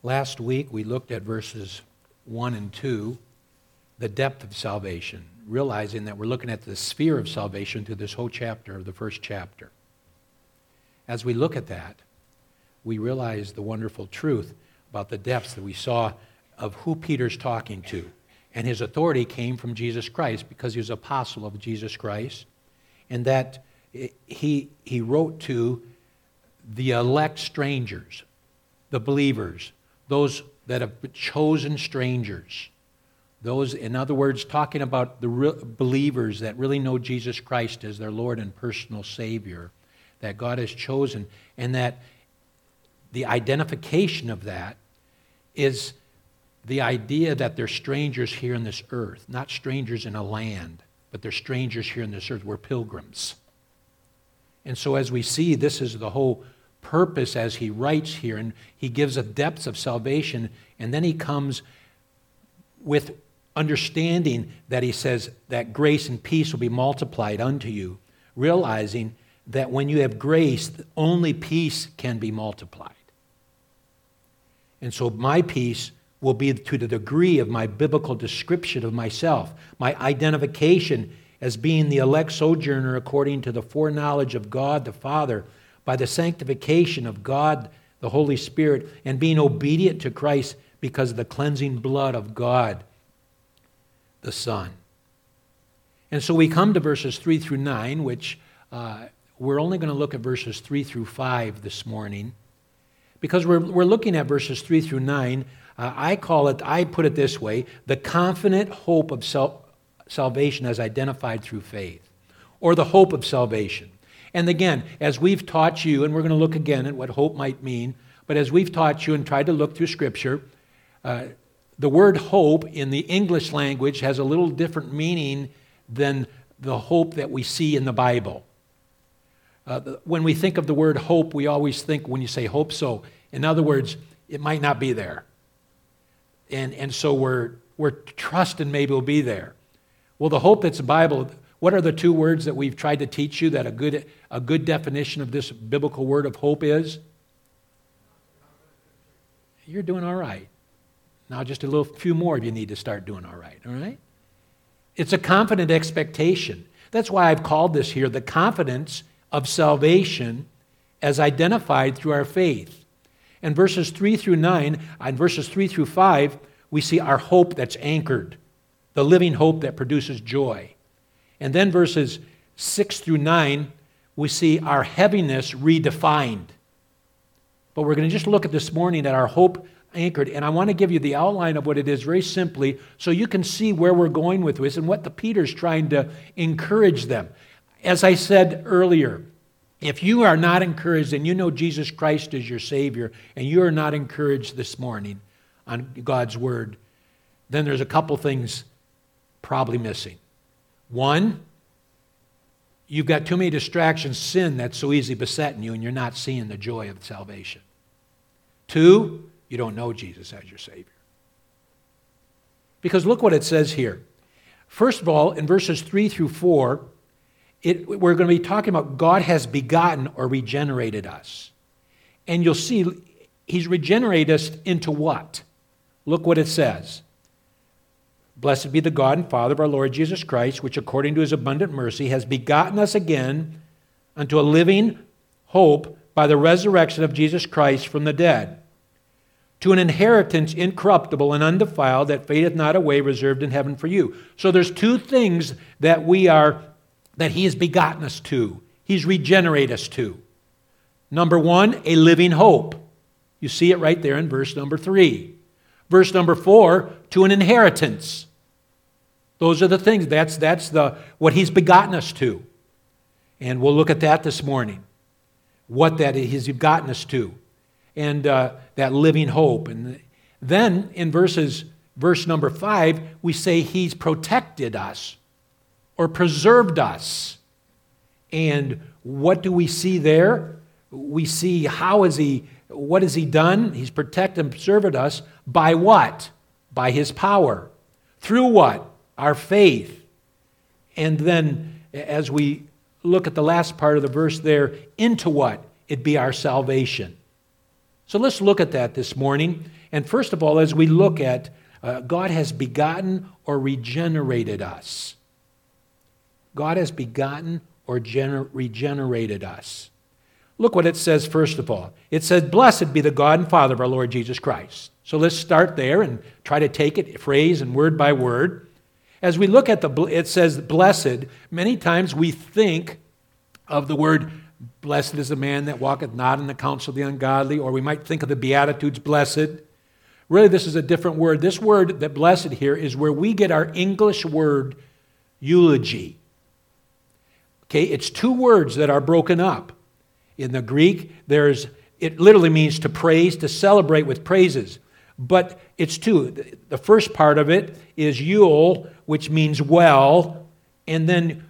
Last week we looked at verses 1 and 2, the depth of salvation, realizing that we're looking at the sphere of salvation through this whole chapter of the first chapter. As we look at that, we realize the wonderful truth about the depths that we saw of who Peter's talking to. And his authority came from Jesus Christ because he was an apostle of Jesus Christ. And that he wrote to the elect strangers, the believers, those that have been chosen strangers. Those, in other words, talking about the believers that really know Jesus Christ as their Lord and personal Savior, that God has chosen, and that the identification of that is the idea that they're strangers here in this earth, not strangers in a land, but they're strangers here in this earth. We're pilgrims. And so as we see, this is the whole purpose as he writes here, and he gives a depth of salvation, and then he comes with understanding that he says that grace and peace will be multiplied unto you, realizing that when you have grace, only peace can be multiplied. And so my peace will be to the degree of my biblical description of myself, my identification as being the elect sojourner according to the foreknowledge of God the Father, by the sanctification of God the Holy Spirit, and being obedient to Christ because of the cleansing blood of God the Son. And so we come to verses 3 through 9, which we're only going to look at verses 3 through 5 this morning, because we're looking at verses 3 through 9. I put it this way, the confident hope of salvation as identified through faith, or the hope of salvation. And again, as we've taught you, and we're going to look again at what hope might mean, but as we've taught you and tried to look through Scripture, the word hope in the English language has a little different meaning than the hope that we see in the Bible. When we think of the word hope, we always think when you say hope so. In other words, it might not be there. And so we're trusting maybe it'll be there. Well, the hope that's the Bible, what are the two words that we've tried to teach you that a good definition of this biblical word of hope is? You're doing all right. Now just a few more of you need to start doing all right? It's a confident expectation. That's why I've called this here the confidence of salvation as identified through our faith. And verses 3 through 9, and verses 3 through 5, we see our hope that's anchored, the living hope that produces joy. And then verses 6 through 9, we see our heaviness redefined. But we're going to just look at this morning at our hope anchored, and I want to give you the outline of what it is very simply so you can see where we're going with this and what Peter's trying to encourage them. As I said earlier, if you are not encouraged and you know Jesus Christ is your Savior and you are not encouraged this morning on God's Word, then there's a couple things probably missing. One, you've got too many distractions, sin that's so easily besetting you, and you're not seeing the joy of salvation. Two, you don't know Jesus as your Savior. Because look what it says here. First of all, in verses 3 through 4, we're going to be talking about God has begotten or regenerated us. And you'll see He's regenerated us into what? Look what it says. Blessed be the God and Father of our Lord Jesus Christ, which according to His abundant mercy has begotten us again unto a living hope by the resurrection of Jesus Christ from the dead, to an inheritance incorruptible and undefiled that fadeth not away, reserved in heaven for you. So there's two things that He has begotten us to. He's regenerated us to. Number one, a living hope. You see it right there in verse number 3. Verse number 4, to an inheritance. Those are the things. That's what He's begotten us to. And we'll look at that this morning. What that He's begotten us to. And that living hope. And then in verse number 5, we say He's protected us or preserved us. And what do we see there? We see what has He done? He's protected and preserved us by what? By His power. Through what? Our faith. And then as we look at the last part of the verse there, into what? It'd be our salvation. So let's look at that this morning. And first of all, as we look at God has begotten or regenerated us. God has begotten or regenerated us. Look what it says first of all. It says, "Blessed be the God and Father of our Lord Jesus Christ." So let's start there and try to take it phrase and word by word. As we look at it says blessed, many times we think of the word blessed is the man that walketh not in the counsel of the ungodly, or we might think of the Beatitudes, blessed. Really, this is a different word. This word, that blessed here, is where we get our English word eulogy. Okay, it's two words that are broken up. In the Greek, it literally means to praise, to celebrate with praises. But it's two. The first part of it is eul, which means well, and then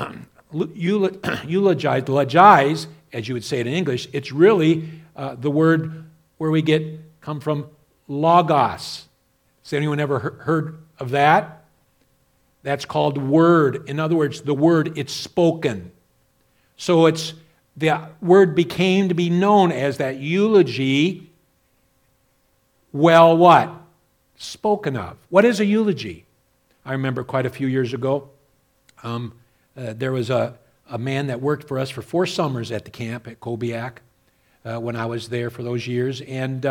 eulogize, as you would say it in English. It's really the word where we come from logos. Has anyone ever heard of that? That's called word. In other words, the word, it's spoken. So the word became to be known as that eulogy. Well, what? Spoken of. What is a eulogy? I remember quite a few years ago, there was a man that worked for us for 4 summers at the camp at Kobiak when I was there for those years, and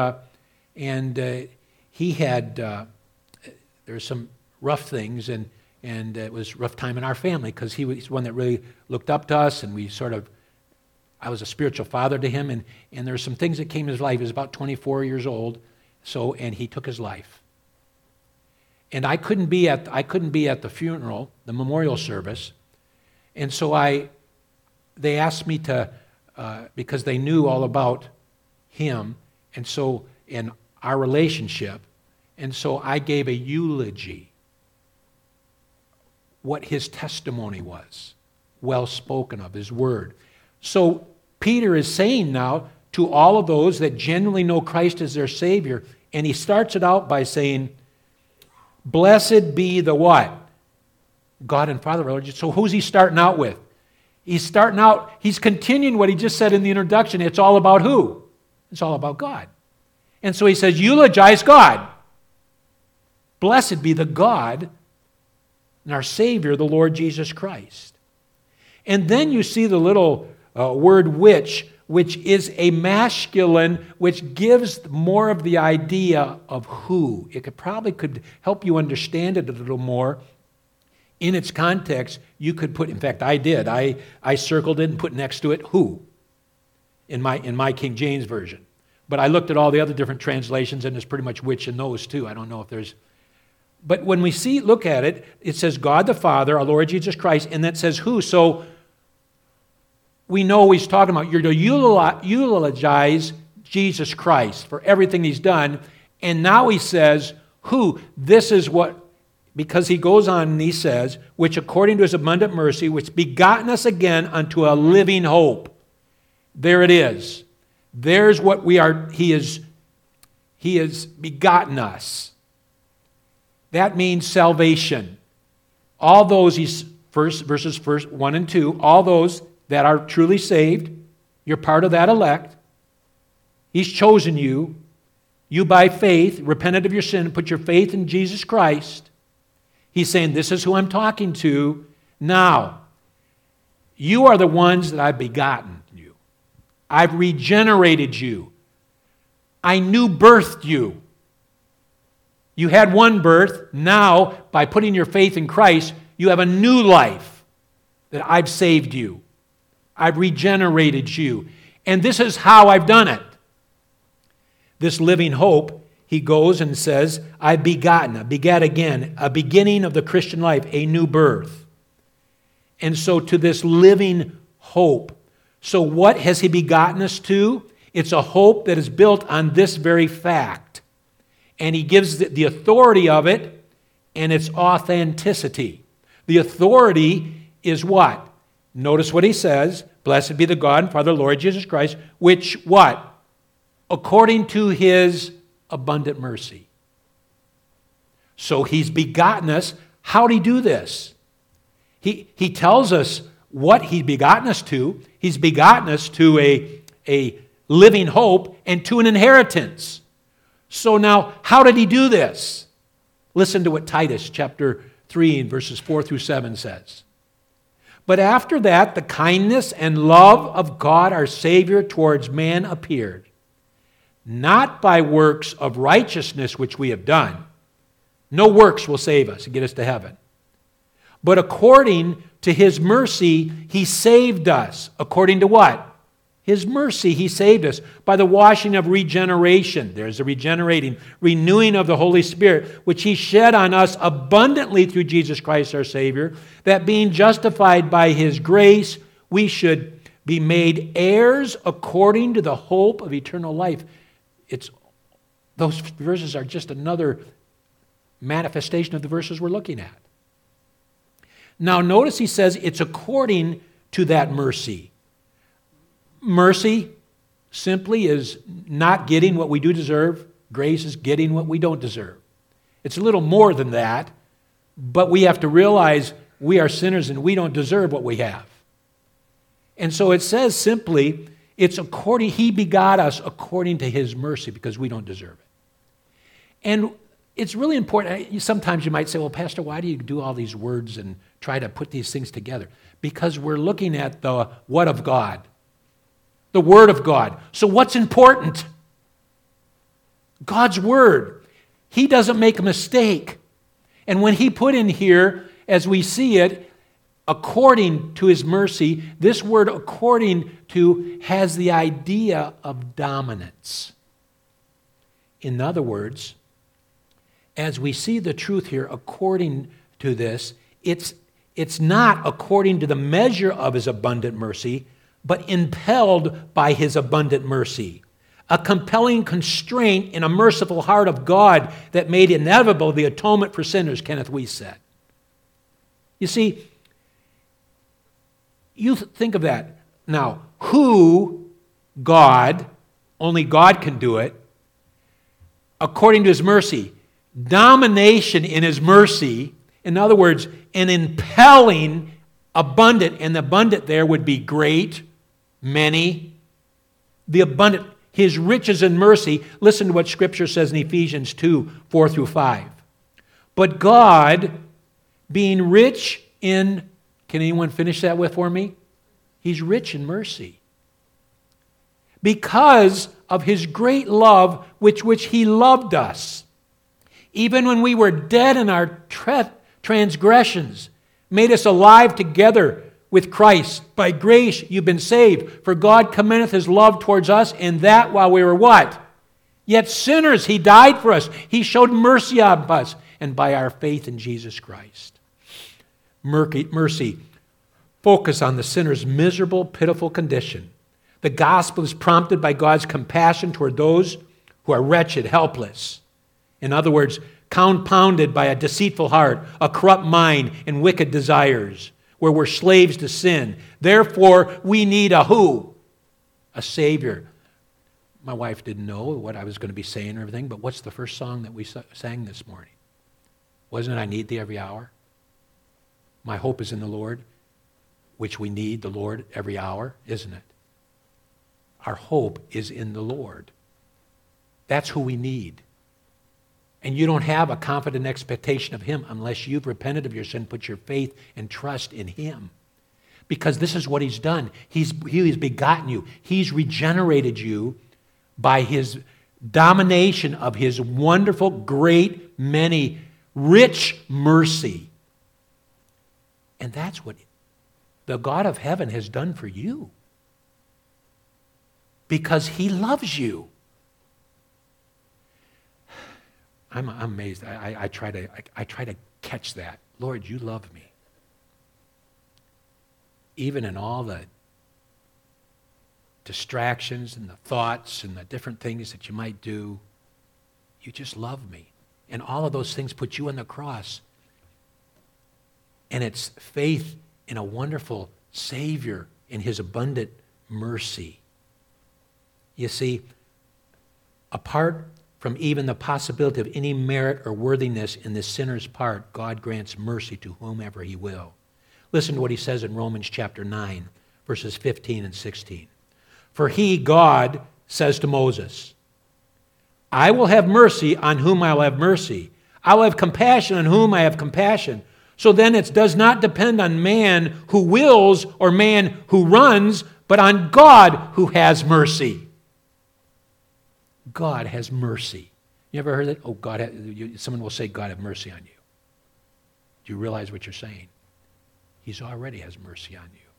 he had there were some rough things, and it was a rough time in our family because he was one that really looked up to us, and I was a spiritual father to him, and there were some things that came in his life. He was about 24 years old, and he took his life. And I couldn't be at the funeral, the memorial service, and so they asked me to, because they knew all about him, and our relationship, and so I gave a eulogy, what his testimony was, well spoken of, his word. So Peter is saying now to all of those that genuinely know Christ as their Savior, and he starts it out by saying, "Blessed be the what? God and Father of our Lord Jesus." So who's he starting out with? He's continuing what he just said in the introduction. It's all about who? It's all about God. And so he says, eulogize God. Blessed be the God and our Savior, the Lord Jesus Christ. And then you see the little word which is a masculine, which gives more of the idea of who. It could help you understand it a little more. In its context, you could put, in fact, I did. I circled it and put next to it who in my King James Version. But I looked at all the other different translations, and there's pretty much which in those too. I don't know if there's... But when we look at it, it says God the Father, our Lord Jesus Christ, and that says who. So we know he's talking about you're to eulogize Jesus Christ for everything he's done. And now he says who. This is what, because he goes on and he says, which according to his abundant mercy, which begotten us again unto a living hope. There it is. There's what we are. He has begotten us. That means salvation. All those, verses 1 and 2, all those that are truly saved, you're part of that elect. He's chosen you. You by faith, repented of your sin, and put your faith in Jesus Christ. He's saying, this is who I'm talking to. Now, you are the ones that I've begotten you. I've regenerated you. I new birthed you. You had one birth. Now, by putting your faith in Christ, you have a new life that I've saved you. I've regenerated you. And this is how I've done it. This living hope, he goes and says, I've begotten, begat again, a beginning of the Christian life, a new birth. And so to this living hope. So what has he begotten us to? It's a hope that is built on this very fact. And he gives the authority of it and its authenticity. The authority is what? Notice what he says. Blessed be the God and Father, Lord Jesus Christ, which what? According to his abundant mercy. So he's begotten us. How did he do this? He tells us what he begotten us to. He's begotten us to a living hope and to an inheritance. So now, how did he do this? Listen to what Titus chapter 3 and verses 4 through 7 says. But after that, the kindness and love of God our Savior towards man appeared, not by works of righteousness which we have done. No works will save us and get us to heaven. But according to His mercy, He saved us. According to what? His mercy, He saved us by the washing of regeneration. There's a regenerating, renewing of the Holy Spirit, which He shed on us abundantly through Jesus Christ our Savior, that being justified by His grace, we should be made heirs according to the hope of eternal life. Those verses are just another manifestation of the verses we're looking at. Now notice he says it's according to that mercy. Mercy simply is not getting what we do deserve. Grace is getting what we don't deserve. It's a little more than that, but we have to realize we are sinners and we don't deserve what we have. And so it says simply, He begot us according to His mercy because we don't deserve it. And it's really important. Sometimes you might say, well, Pastor, why do you do all these words and try to put these things together? Because we're looking at the what of God. The Word of God. So what's important? God's Word. He doesn't make a mistake. And when He put in here, as we see it, according to His mercy, this word according to has the idea of dominance. In other words, as we see the truth here, according to this, it's not according to the measure of His abundant mercy, but impelled by His abundant mercy. A compelling constraint in a merciful heart of God that made inevitable the atonement for sinners, Kenneth Wuest said. You see, you think of that. Now, who, God, only God can do it, according to His mercy, domination in His mercy, in other words, an impelling, abundant, and the abundant there would be great, many, the abundant, His riches and mercy. Listen to what Scripture says in Ephesians 2, 4 through 5. But God, being rich in, can anyone finish that for me? He's rich in mercy. Because of His great love, which He loved us, even when we were dead in our transgressions, made us alive together with Christ. By grace you've been saved. For God commendeth His love towards us, in that while we were what? Yet sinners, He died for us. He showed mercy on us, and by our faith in Jesus Christ. Mercy. Focus on the sinner's miserable, pitiful condition. The gospel is prompted by God's compassion toward those who are wretched, helpless. In other words, compounded by a deceitful heart, a corrupt mind, and wicked desires, where we're slaves to sin. Therefore, we need a who? A Savior. My wife didn't know what I was going to be saying or everything, but what's the first song that we sang this morning? Wasn't it I Need Thee Every Hour? My hope is in the Lord, which we need the Lord every hour, isn't it? Our hope is in the Lord. That's who we need. And you don't have a confident expectation of Him unless you've repented of your sin, put your faith and trust in Him. Because this is what He's done. He has begotten you. He's regenerated you by His domination of His wonderful, great, many, rich mercy. And that's what the God of heaven has done for you. Because He loves you. I'm amazed. I try to catch that. Lord, you love me. Even in all the distractions and the thoughts and the different things that you might do, you just love me. And all of those things put you on the cross. And it's faith in a wonderful Savior in His abundant mercy. You see, apart from even the possibility of any merit or worthiness in the sinner's part, God grants mercy to whomever He will. Listen to what He says in Romans chapter 9, verses 15 and 16. For He, God, says to Moses, I will have mercy on whom I will have mercy. I will have compassion on whom I have compassion. So then it does not depend on man who wills or man who runs, but on God who has mercy. God has mercy. You ever heard that? Oh, someone will say, God have mercy on you. Do you realize what you're saying? He's already has mercy on you.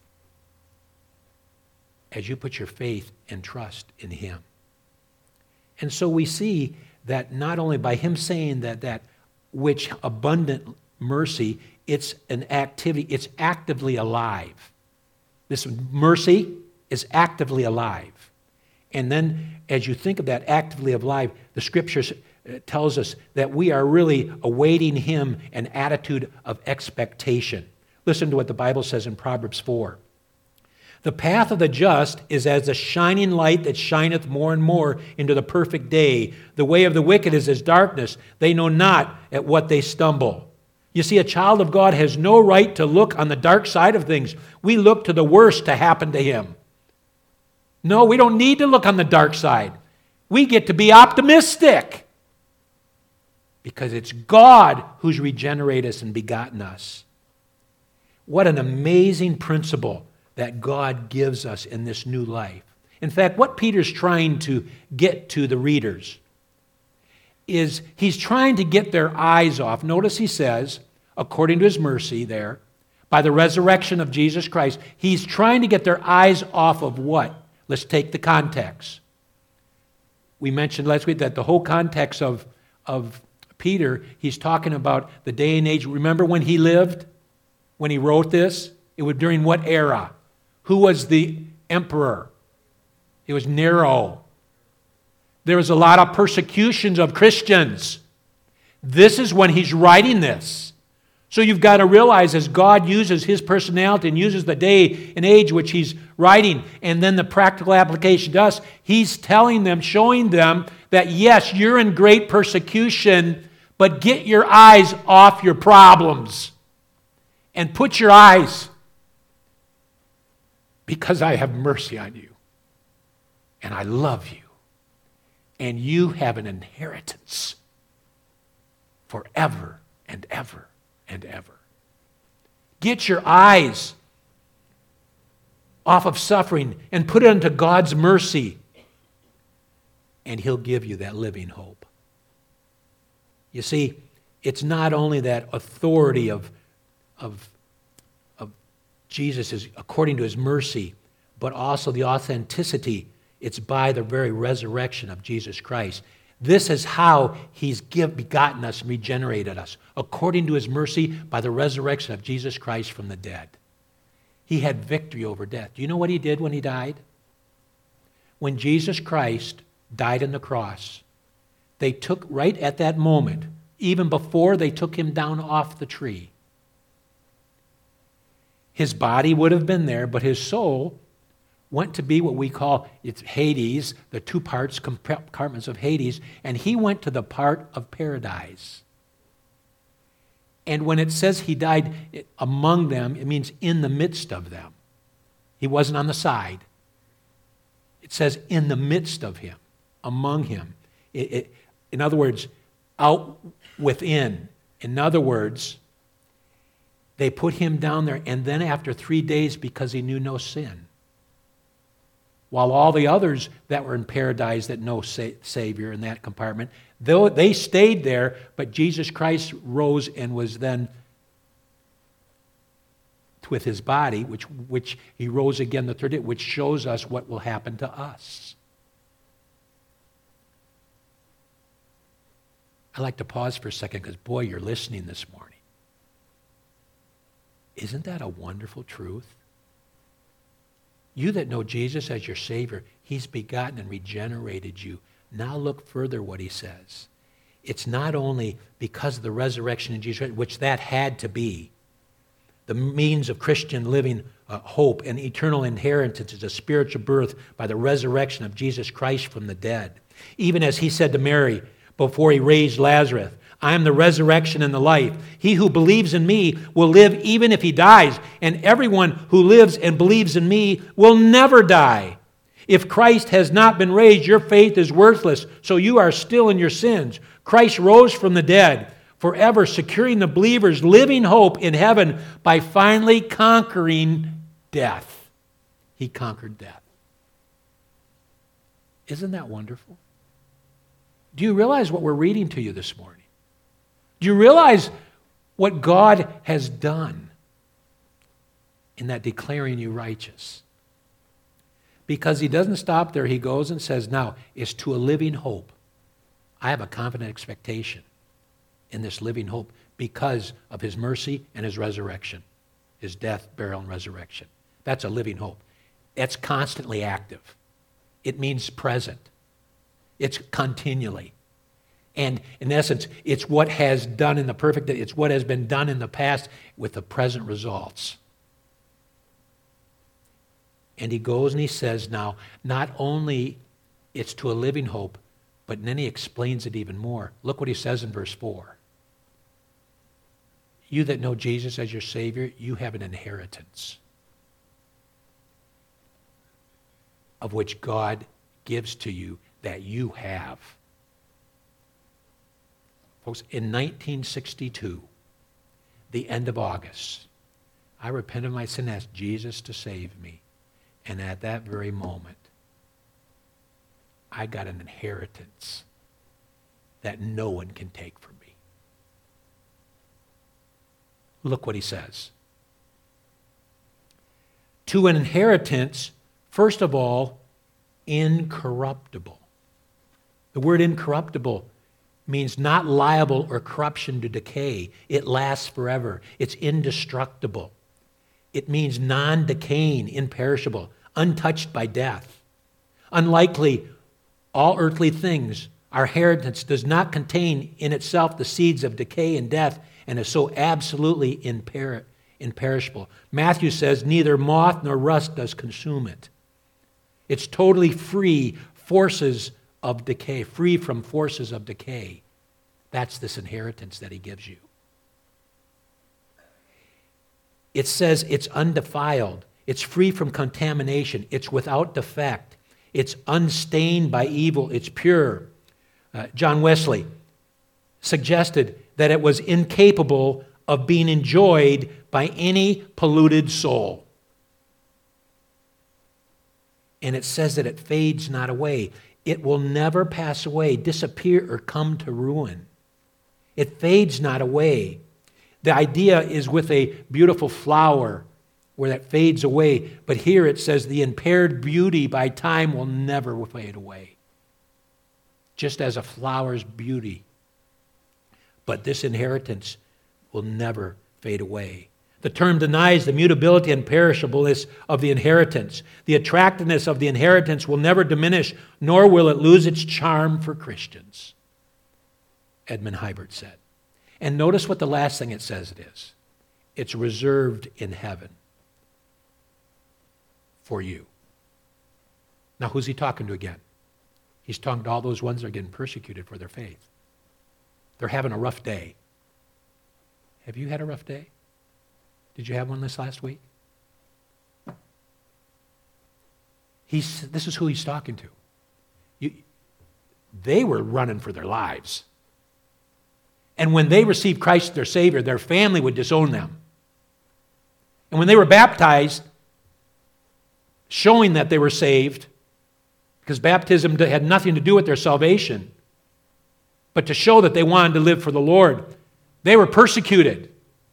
As you put your faith and trust in him. And so we see that not only by him saying that which abundant mercy, it's an activity, it's actively alive. This mercy is actively alive. And then as you think of that actively alive, the scriptures tells us that we are really awaiting him an attitude of expectation. Listen to what the Bible says in Proverbs 4. The path of the just is as a shining light that shineth more and more into the perfect day. The way of the wicked is as darkness. They know not at what they stumble. You see, a child of God has no right to look on the dark side of things. We look to the worst to happen to him. No, we don't need to look on the dark side. We get to be optimistic because it's God who's regenerated us and begotten us. What an amazing principle that God gives us in this new life. In fact, what Peter's trying to get to the readers is he's trying to get their eyes off. Notice he says, according to his mercy there, by the resurrection of Jesus Christ, he's trying to get their eyes off of what? Let's take the context. We mentioned last week that the whole context of Peter, he's talking about the day and age. Remember when he lived? When he wrote this? It was during what era? Who was the emperor? It was Nero. There was a lot of persecutions of Christians. This is when he's writing this. So you've got to realize as God uses his personality and uses the day and age which he's writing, and then the practical application to us, he's telling them, showing them that yes, you're in great persecution, but get your eyes off your problems and put your eyes, because I have mercy on you and I love you and you have an inheritance forever and ever and ever. Get your eyes off of suffering and put it into God's mercy, and he'll give you that living hope. You see, it's not only that authority of Jesus is according to his mercy, but also the authenticity. It's by the very resurrection of Jesus Christ. This is how he's begotten us and regenerated us, according to his mercy by the resurrection of Jesus Christ from the dead. He had victory over death. Do you know what he did when he died? When Jesus Christ died on the cross, they took, right at that moment, even before they took him down off the tree, his body would have been there, but his soul went to be what we call, it's Hades, the two parts, compartments of Hades, and he went to the part of paradise. And when it says he died among them, it means in the midst of them. He wasn't on the side. It says in the midst of him, among him. In other words, out within. In other words, they put him down there, and then after 3 days, because he knew no sin, while all the others that were in paradise that know Savior in that compartment, though they stayed there, but Jesus Christ rose and was then with his body, which he rose again the third day, which shows us what will happen to us. I'd like to pause for a second because, boy, you're listening this morning. Isn't that a wonderful truth? You that know Jesus as your Savior, he's begotten and regenerated you. Now look further what he says. It's not only because of the resurrection in Jesus, which that had to be, the means of Christian living hope and eternal inheritance is a spiritual birth by the resurrection of Jesus Christ from the dead. Even as he said to Mary before he raised Lazarus, I am the resurrection and the life. He who believes in me will live even if he dies, and everyone who lives and believes in me will never die. If Christ has not been raised, your faith is worthless, so you are still in your sins. Christ rose from the dead, forever securing the believer's living hope in heaven by finally conquering death. He conquered death. Isn't that wonderful? Do you realize what we're reading to you this morning? Do you realize what God has done in that declaring you righteous? Because he doesn't stop there. He goes and says, now, it's to a living hope. I have a confident expectation in this living hope because of his mercy and his resurrection, his death, burial, and resurrection. That's a living hope. It's constantly active. It means present. It's continually. And in essence, it's what has done in the perfect, it's what has been done in the past with the present results. And he goes and he says now, not only it's to a living hope, but then he explains it even more. Look what he says in verse 4. You that know Jesus as your Savior, you have an inheritance of which God gives to you that you have. Folks, in 1962, the end of August, I repented of my sin and asked Jesus to save me. And at that very moment, I got an inheritance that no one can take from me. Look what he says. To an inheritance, first of all, incorruptible. The word incorruptible means not liable or corruption to decay. It lasts forever. It's indestructible. It means non-decaying, imperishable, untouched by death. Unlikely all earthly things, our inheritance does not contain in itself the seeds of decay and death and is so absolutely imperishable. Matthew says neither moth nor rust does consume it. It's totally free from forces of decay. That's this inheritance that he gives you. It says it's undefiled. It's free from contamination. It's without defect. It's unstained by evil. It's pure. John Wesley suggested that it was incapable of being enjoyed by any polluted soul. And it says that it fades not away. It will never pass away, disappear, or come to ruin. It fades not away. The idea is with a beautiful flower where that fades away. But here it says the impaired beauty by time will never fade away. Just as a flower's beauty. But this inheritance will never fade away. The term denies the mutability and perishableness of the inheritance. The attractiveness of the inheritance will never diminish, nor will it lose its charm for Christians, Edmund Hibert said. And notice what the last thing it says it is. It's reserved in heaven for you. Now, who's he talking to again? He's talking to all those ones that are getting persecuted for their faith. They're having a rough day. Have you had a rough day? Did you have one this last week? This is who he's talking to. They were running for their lives. And when they received Christ as their Savior, their family would disown them. And when they were baptized, showing that they were saved, because baptism had nothing to do with their salvation, but to show that they wanted to live for the Lord, they were persecuted.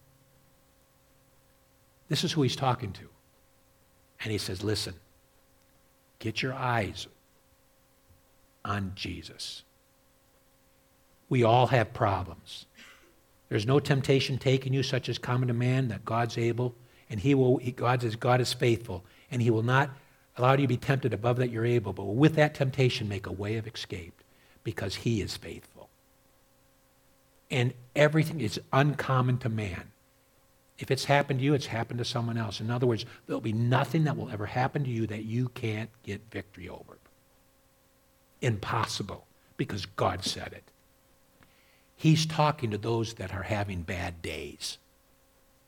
This is who he's talking to. And he says, listen, get your eyes on Jesus. We all have problems. There's no temptation taken you such as common to man, that God's able, and God is faithful, and he will not allow you to be tempted above that you're able, but with that temptation make a way of escape, because he is faithful. And everything is uncommon to man. If it's happened to you, it's happened to someone else. In other words, there'll be nothing that will ever happen to you that you can't get victory over. Impossible, because God said it. He's talking to those that are having bad days.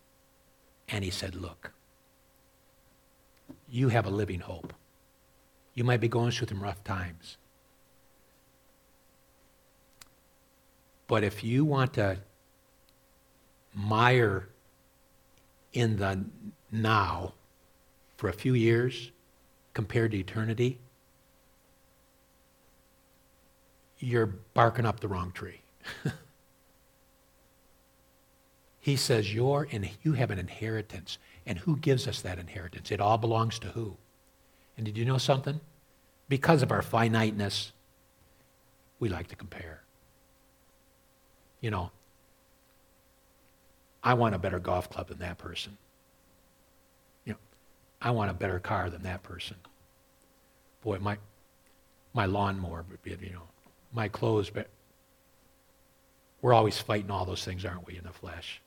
And he said, look, you have a living hope. You might be going through some rough times. But if you want to mire in the now for a few years compared to eternity, you're barking up the wrong tree. He says you have an inheritance. And who gives us that inheritance? It all belongs to who? And did you know something? Because of our finiteness, we like to compare. You know, I want a better golf club than that person. You know, I want a better car than that person. Boy, my lawnmower would be, my clothes, but we're always fighting all those things, aren't we, in the flesh?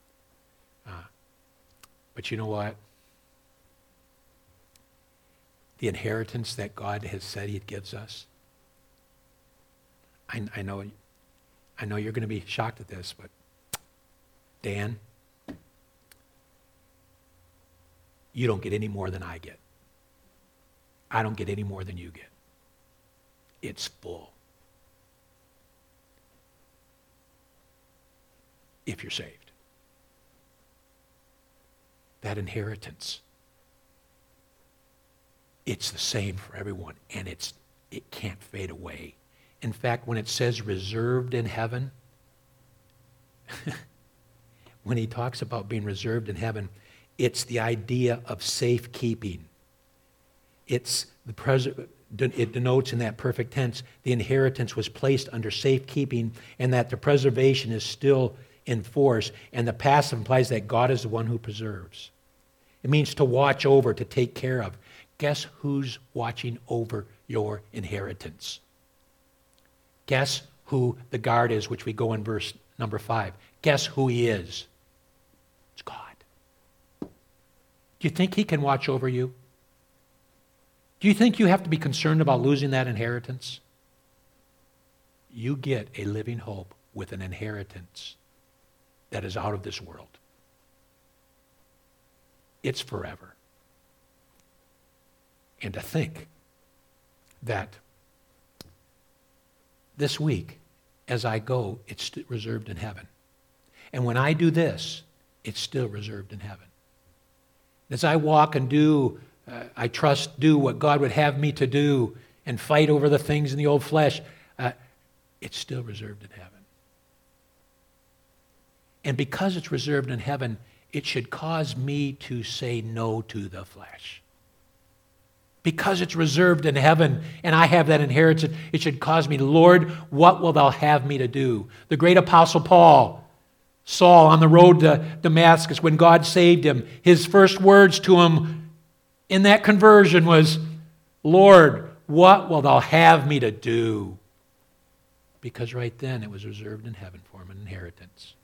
But you know what? The inheritance that God has said He gives us, I know you're going to be shocked at this, but Dan, you don't get any more than I get. I don't get any more than you get. It's full. If you're saved. That inheritance, it's the same for everyone, and it can't fade away. In fact, when it says reserved in heaven, when he talks about being reserved in heaven, it's the idea of safekeeping. It denotes in that perfect tense the inheritance was placed under safekeeping and that the preservation is still in force, and the passive implies that God is the one who preserves. It means to watch over, to take care of. Guess who's watching over your inheritance? Guess who the guard is, which we go in verse number 5. Guess who He is? It's God. Do you think He can watch over you? Do you think you have to be concerned about losing that inheritance? You get a living hope with an inheritance that is out of this world. It's forever. And to think that this week, as I go, it's reserved in heaven. And when I do this, it's still reserved in heaven. As I walk and do what God would have me to do and fight over the things in the old flesh, it's still reserved in heaven. And because it's reserved in heaven, it should cause me to say no to the flesh. Because it's reserved in heaven and I have that inheritance, it should cause me, Lord, what will thou have me to do? The great apostle Paul, Saul on the road to Damascus, when God saved him, his first words to him in that conversion was, Lord, what will thou have me to do? Because right then it was reserved in heaven for him, an inheritance.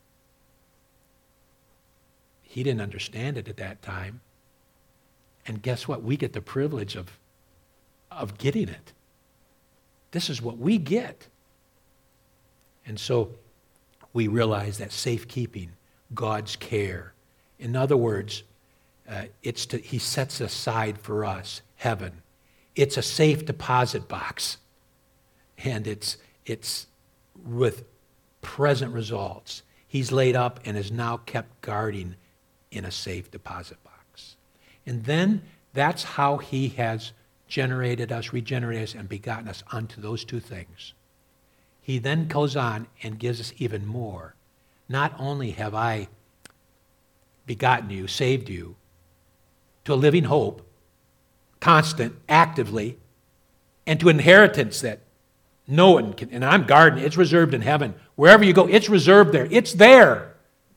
He didn't understand it at that time. And guess what? We get the privilege of getting it. This is what we get. And so we realize that safekeeping, God's care. In other words, He sets aside for us heaven. It's a safe deposit box. And it's with present results. He's laid up and is now kept guarding in a safe deposit box. And then that's how He has generated us, regenerated us, and begotten us unto those two things. He then goes on and gives us even more. Not only have I begotten you, saved you, to a living hope, constant, actively, and to inheritance that no one can, and I'm guarding, it's reserved in heaven. Wherever you go, it's reserved there. It's there.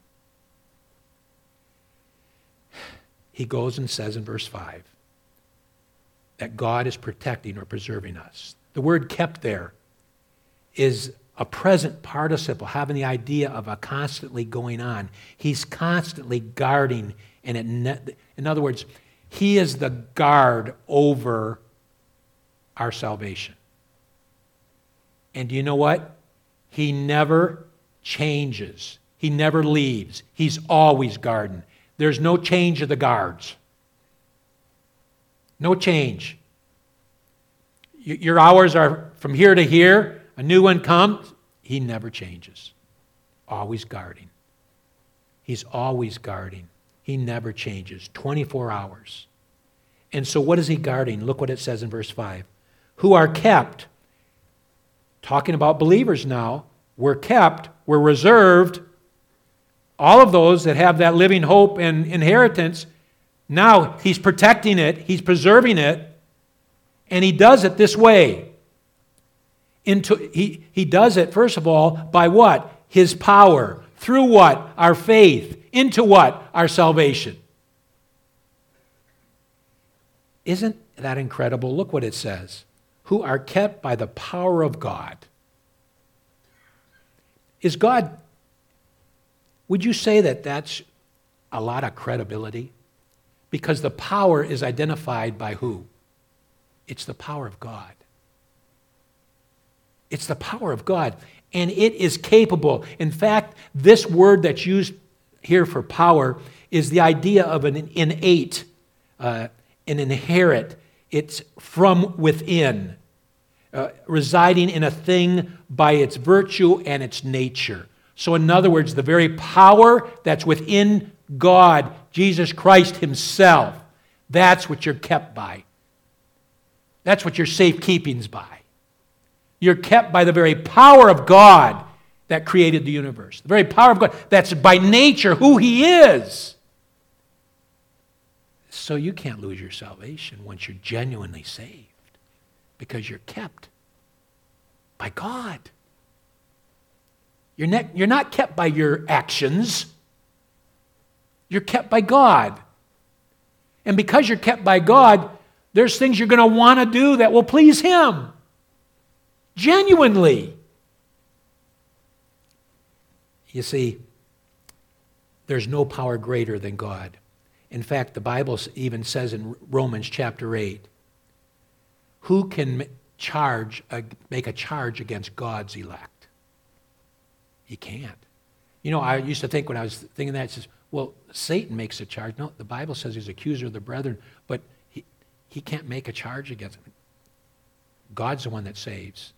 He goes and says in verse 5 that God is protecting or preserving us. The word kept there is a present participle, having the idea of a constantly going on. He's constantly guarding, and in other words, He is the guard over our salvation. And do you know what? He never changes. He never leaves. He's always guarding. There's no change of the guards. No change. Your hours are from here to here. A new one comes. He never changes. Always guarding. He's always guarding. He never changes. 24 hours. And so what is he guarding? Look what it says in verse 5. Who are kept, talking about believers now, we're kept, we're reserved. All of those that have that living hope and inheritance, now he's protecting it, he's preserving it, and he does it this way. He does it, first of all, by what? His power. Through what? Our faith. Into what? Our salvation. Isn't that incredible? Look what it says. Who are kept by the power of God. Is God, would you say that that's a lot of credibility? Because the power is identified by who? It's the power of God. It's the power of God. And it is capable. In fact, this word that's used here for power is the idea of an innate, an inherent. It's from within, residing in a thing by its virtue and its nature. So in other words, the very power that's within God, Jesus Christ himself, that's what you're kept by. That's what your safekeeping's by. You're kept by the very power of God that created the universe. The very power of God. That's by nature who he is. So you can't lose your salvation once you're genuinely saved, because you're kept by God. You're not kept by your actions. You're kept by God. And because you're kept by God, there's things you're going to want to do that will please him. Genuinely. You see, there's no power greater than God. In fact, the Bible even says in Romans chapter 8, who can make a charge against God's elect? He can't. You know, I used to think when I was thinking that, it says, well, Satan makes a charge. No, the Bible says he's accuser of the brethren, but he can't make a charge against him. God's the one that saves.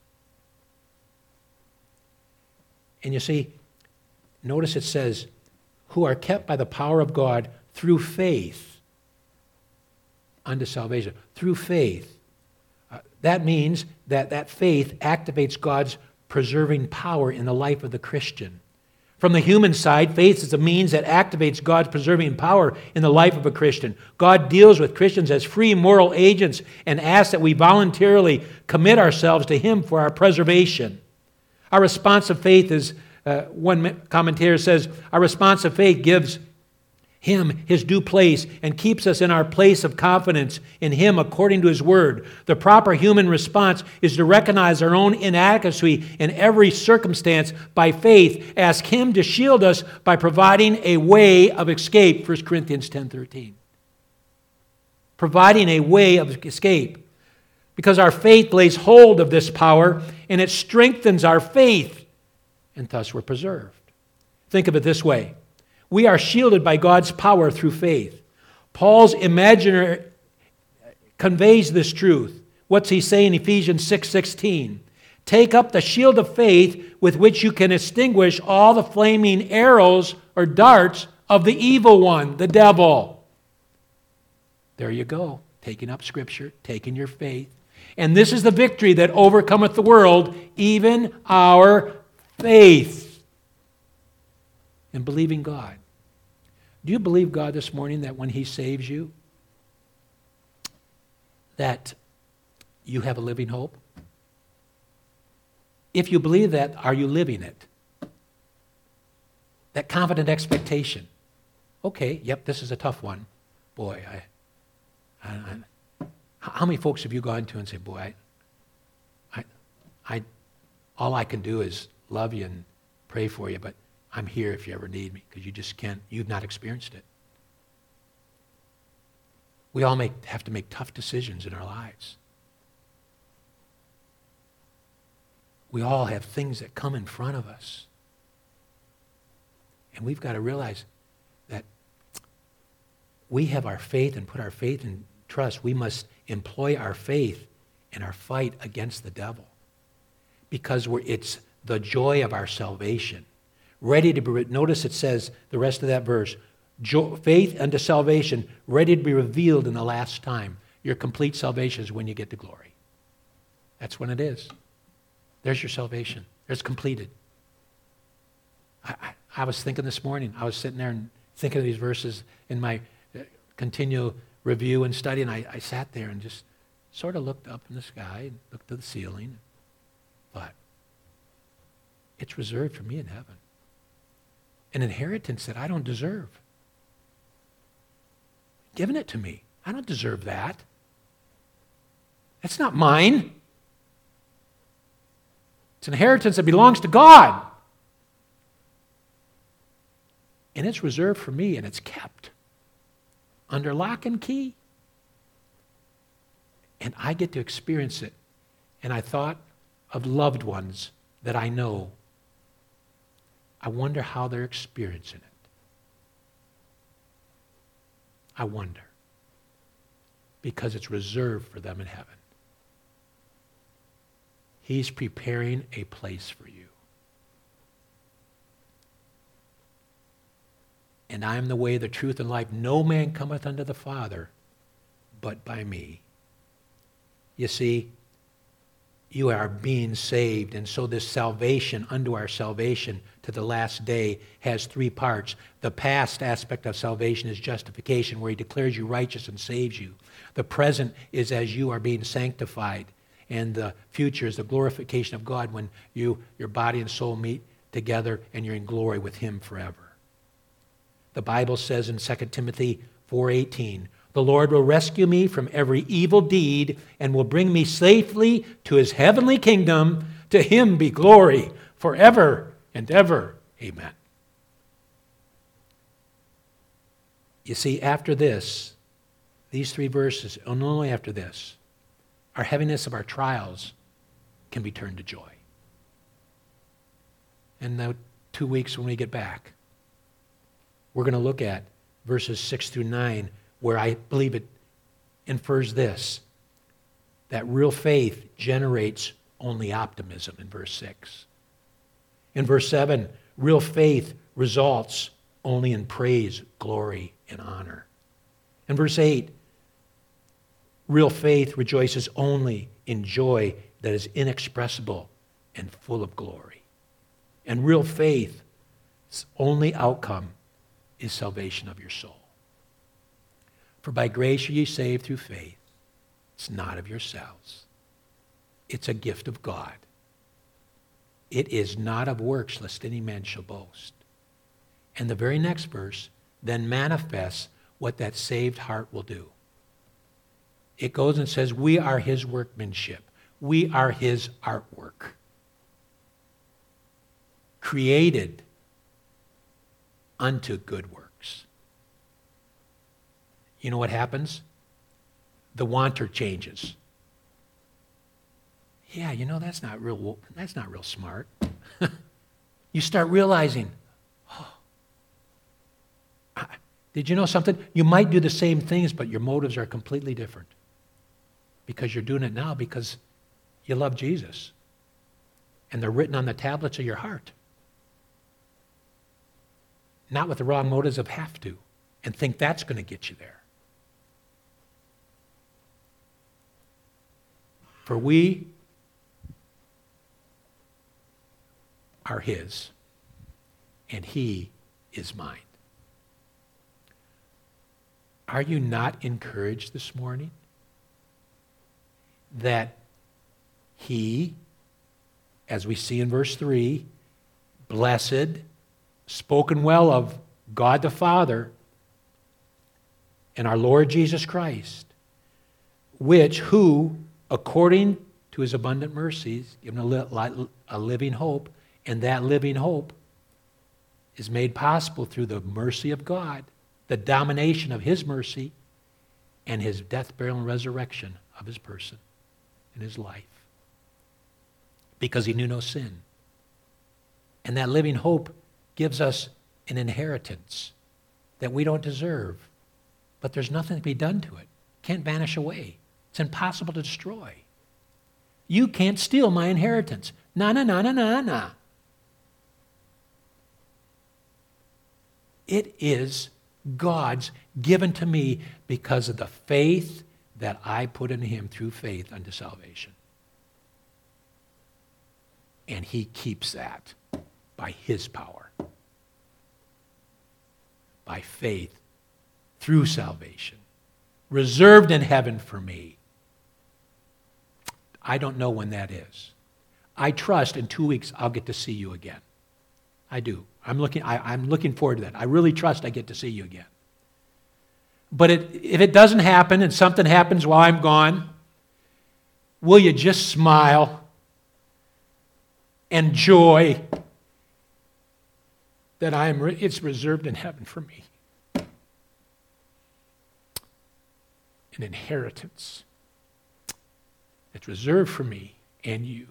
And you see, notice it says, who are kept by the power of God through faith unto salvation. Through faith. That means that faith activates God's preserving power in the life of the Christian. From the human side, faith is a means that activates God's preserving power in the life of a Christian. God deals with Christians as free moral agents and asks that we voluntarily commit ourselves to him for our preservation. Our response of faith is, one commentator says, our response of faith gives him his due place and keeps us in our place of confidence in him according to his word. The proper human response is to recognize our own inadequacy in every circumstance by faith, ask him to shield us by providing a way of escape, 1 Corinthians 10:13. Providing a way of escape. Because our faith lays hold of this power and it strengthens our faith, and thus we're preserved. Think of it this way. We are shielded by God's power through faith. Paul's imaginary conveys this truth. What's he say in Ephesians 6:16? Take up the shield of faith with which you can extinguish all the flaming arrows or darts of the evil one, the devil. There you go. Taking up Scripture, taking your faith. And this is the victory that overcometh the world, even our faith in believing God. Do you believe God this morning that when he saves you, that you have a living hope? If you believe that, are you living it? That confident expectation. Okay, yep, this is a tough one. Boy, how many folks have you gone to and said, boy, all I can do is love you and pray for you, but I'm here if you ever need me, because you just can't, you've not experienced it. We all have to make tough decisions in our lives. We all have things that come in front of us. And we've got to realize that we have our faith and put our faith and trust. We must employ our faith in our fight against the devil. Because it's the joy of our salvation. Ready to be, notice it says, the rest of that verse, faith unto salvation, ready to be revealed in the last time. Your complete salvation is when you get to glory. That's when it is. There's your salvation. It's completed. I was thinking this morning, I was sitting there and thinking of these verses in my continual review and study, and I sat there and just sort of looked up in the sky and looked to the ceiling. But it's reserved for me in heaven. An inheritance that I don't deserve. Given it to me. I don't deserve that. That's not mine. It's an inheritance that belongs to God. And it's reserved for me, and it's kept under lock and key. And I get to experience it. And I thought of loved ones that I know. I wonder how they're experiencing it. I wonder. Because it's reserved for them in heaven. He's preparing a place for you. And I am the way, the truth, and life. No man cometh unto the Father but by me. You see, you are being saved. And so this salvation unto our salvation to the last day has three parts. The past aspect of salvation is justification, where he declares you righteous and saves you. The present is as you are being sanctified. And the future is the glorification of God when your body and soul meet together and you're in glory with him forever. The Bible says in 2 Timothy 4:18, the Lord will rescue me from every evil deed and will bring me safely to his heavenly kingdom. To him be glory forever and ever. Amen. You see, after this, these three verses, and only after this, our heaviness of our trials can be turned to joy. And now 2 weeks when we get back, we're going to look at verses 6 through 9, where I believe it infers this, that real faith generates only optimism in verse 6. In verse 7, real faith results only in praise, glory, and honor. In verse 8, real faith rejoices only in joy that is inexpressible and full of glory. And real faith's only outcome is salvation of your soul. For by grace are ye saved through faith. It's not of yourselves. It's a gift of God. It is not of works, lest any man shall boast. And the very next verse then manifests what that saved heart will do. It goes and says, we are his workmanship. We are his artwork. Created unto good works. You know what happens? The wanter changes. Yeah, you know, that's not real smart. You start realizing, did you know something? You might do the same things, but your motives are completely different. Because you're doing it now because you love Jesus. And they're written on the tablets of your heart. Not with the wrong motives of have to, and think that's going to get you there. For we are his, and he is mine. Are you not encouraged this morning that he, as we see in verse 3, blessed, spoken well of God the Father and our Lord Jesus Christ, who, according to his abundant mercies, given a living hope, and that living hope is made possible through the mercy of God, the domination of his mercy, and his death, burial, and resurrection of his person and his life. Because he knew no sin. And that living hope gives us an inheritance that we don't deserve. But there's nothing to be done to it. It can't vanish away. It's impossible to destroy. You can't steal my inheritance. Na, na, na, na, na, na. It is God's given to me because of the faith that I put in him through faith unto salvation. And he keeps that by his power. By faith through salvation. Reserved in heaven for me. I don't know when that is. I trust in 2 weeks I'll get to see you again. I do. I'm looking forward to that. I really trust I get to see you again. But if it doesn't happen and something happens while I'm gone, will you just smile and joy that it's reserved in heaven for me? An inheritance that's reserved for me and you.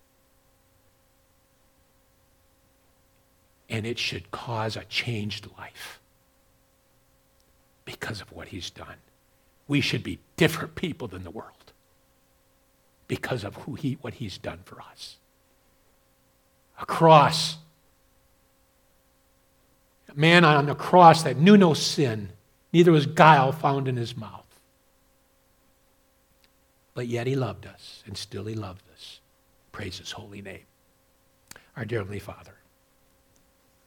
And it should cause a changed life because of what he's done. We should be different people than the world because of what he's done for us. A cross. A man on the cross that knew no sin, neither was guile found in his mouth. But yet he loved us, and still he loved us. Praise his holy name. Our dear Heavenly Father,